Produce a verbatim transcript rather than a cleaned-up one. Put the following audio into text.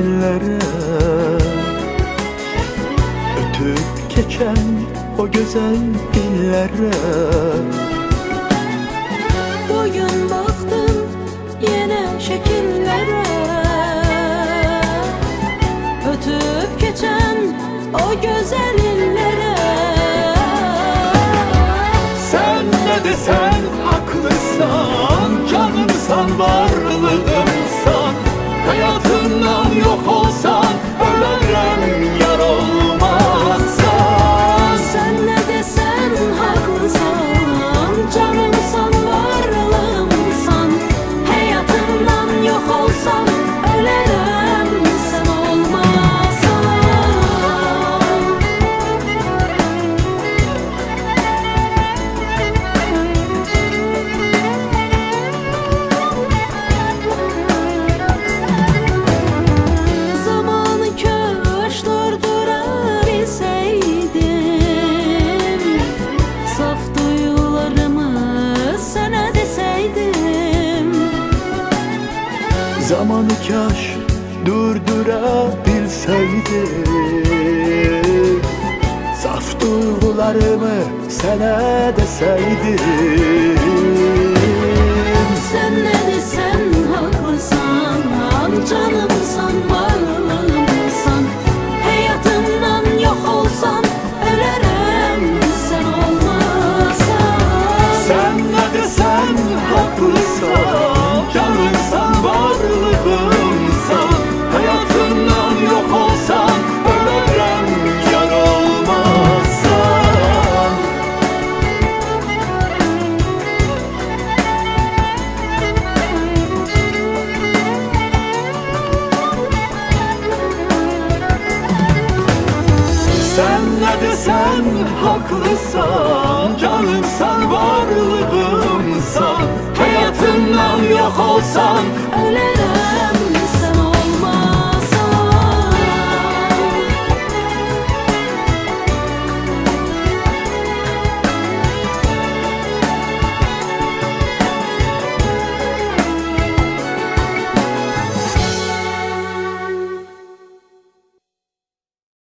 ellere, ötüp geçen o güzel dillere. Bugün baktım yine şekillere, ötüp geçen o güzel illere. Sen ne desen haklısın, canımsan varlığımsan. Hayatından yok olsan ölürüm yar olmazsan. Sen ne desen haklısın, canımsan varlığımsan. Hayatından yok olsan ölürüm sen olmazsan. Zamanı köş durdurabilseydim, saf duygularımı sana deseydim. Zamanı kaş durdurabilseydim, saf duygularımı sana deseydim. Sen ne desen haklısın, canımsan varlığımsan. Hayatımdan yok olsan ölürüm sen olmazsan. Sen ne desen haklısın, canımsan varlığımsan. Hayatından yok olsan ölürüm yar olmazsan. Sen ne desen haklısın, canımsan varlığımsan. Hayatından yok olsan Ölürüm